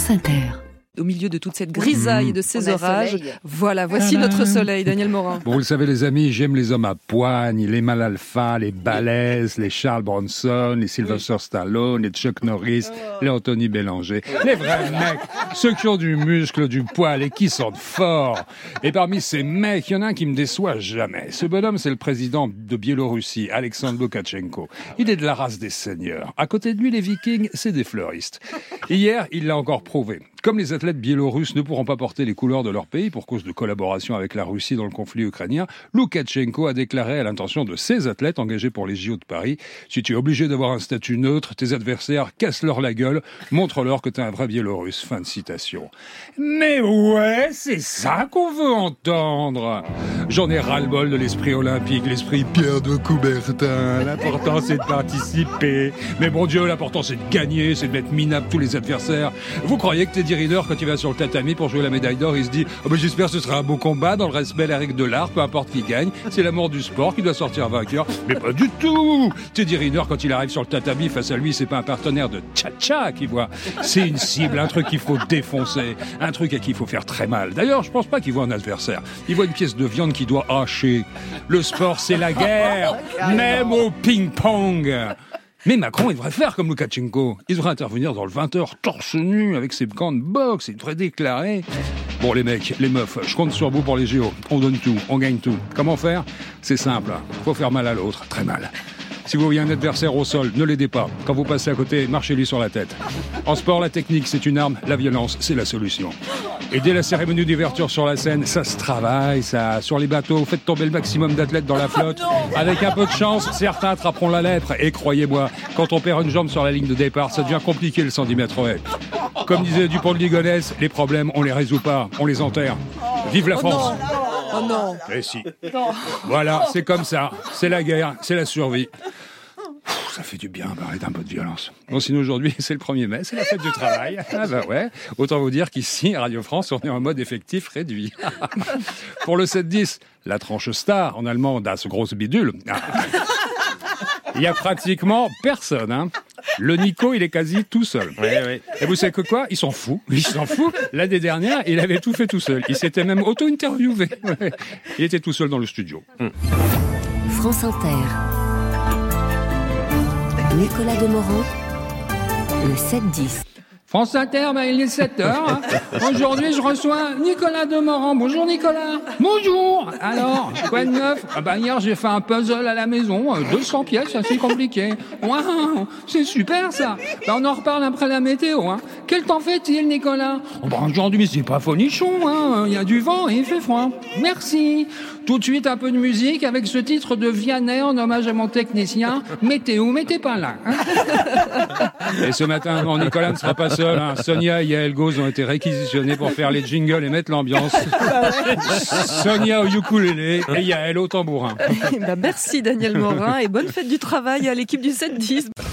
France Inter. Au milieu de toute cette grisaille et de ces orages, voilà, voici notre soleil, Daniel Morin. Bon, vous le savez les amis, j'aime les hommes à poigne, les Mal Alpha, les Balèzes, les Charles Bronson, les Sylvester Stallone, les Chuck Norris, les Anthony Bélanger. Les vrais mecs, ceux qui ont du muscle, du poil et qui sentent fort. Et parmi ces mecs, il y en a un qui me déçoit jamais. Ce bonhomme, c'est le président de Biélorussie, Alexandre Loukachenko. Il est de la race des seigneurs. À côté de lui, les Vikings, c'est des fleuristes. Hier, il l'a encore prouvé. Comme les athlètes biélorusses ne pourront pas porter les couleurs de leur pays pour cause de collaboration avec la Russie dans le conflit ukrainien, Loukachenko a déclaré à l'intention de ses athlètes engagés pour les JO de Paris « Si tu es obligé d'avoir un statut neutre, tes adversaires, casse-leur la gueule, montre-leur que t'es un vrai Biélorusse. » Fin de citation. Mais ouais, c'est ça qu'on veut entendre. J'en ai ras-le-bol de l'esprit olympique, l'esprit Pierre de Coubertin. L'important, c'est de participer. Mais bon Dieu, l'important, c'est de gagner, c'est de mettre minable tous les adversaires. Vous croyez que Teddy Riner, quand il va sur le tatami pour jouer la médaille d'or, il se dit « Oh ben j'espère que ce sera un beau combat, dans le respect de la règle de l'art, peu importe qui gagne, c'est l'amour du sport qui doit sortir vainqueur. » Mais pas du tout. Teddy Riner, quand il arrive sur le tatami, face à lui, c'est pas un partenaire de tcha-tcha qu'il voit. C'est une cible, un truc qu'il faut défoncer, un truc à qui il faut faire très mal. D'ailleurs, je pense pas qu'il voit un adversaire. Il voit une pièce de viande qu'il doit hacher. Le sport, c'est la guerre, même au ping-pong. Mais Macron, il devrait faire comme Loukachenko. Il devrait intervenir dans le 20h torse nu avec ses gants de boxe. Il devrait déclarer... Bon les mecs, les meufs, je compte sur vous pour les JO. On donne tout, on gagne tout. Comment faire ? C'est simple. Faut faire mal à l'autre, très mal. Si vous voyez un adversaire au sol, ne l'aidez pas. Quand vous passez à côté, marchez-lui sur la tête. En sport, la technique, c'est une arme. La violence, c'est la solution. Et dès la cérémonie d'ouverture sur la scène, ça se travaille, ça. Sur les bateaux, faites tomber le maximum d'athlètes dans la flotte. Avec un peu de chance, certains attraperont la lèpre. Et croyez-moi, quand on perd une jambe sur la ligne de départ, ça devient compliqué le 110 mètres haies. Comme disait Dupont de Ligonnès, les problèmes, on les résout pas, on les enterre. Vive la France! Oh non. Eh si. Voilà, c'est comme ça. C'est la guerre, c'est la survie. Ça fait du bien parler d'un peu de violence. Bon, sinon aujourd'hui, c'est le 1er mai, c'est la fête du travail. Ah bah ouais, autant vous dire qu'ici, à Radio France, on est en mode effectif réduit. Pour le 7-10, la tranche star, en allemand, das grosse bidule. Il y a pratiquement personne, hein. Le Nico, il est quasi tout seul. Ouais. Et vous savez que quoi ? Il s'en fout. L'année dernière, il avait tout fait tout seul. Il s'était même auto-interviewé. Ouais. Il était tout seul dans le studio. France Inter. Nicolas Demorand, le 7-10. France Inter, il est 7h. Hein. Aujourd'hui, je reçois Nicolas Demorand. Bonjour Nicolas. Bonjour. Alors, quoi de neuf ? Hier, j'ai fait un puzzle à la maison. 200 pièces, assez compliqué. Waouh, c'est super ça. On en reparle après la météo. Hein. Quel temps fait-il, Nicolas ? Aujourd'hui, c'est pas folichon. Hein. Il y a du vent et il fait froid. Merci. Tout de suite, un peu de musique avec ce titre de Vianney en hommage à mon technicien. Météo, mais t'es pas là. Hein. Et ce matin, bon, Nicolas ne sera pas seul. Hein. Sonia et Yael Gauze ont été réquisitionnés pour faire les jingles et mettre l'ambiance. Sonia au ukulélé et Yael au tambourin. Merci Daniel Morin et bonne fête du travail à l'équipe du 7-10.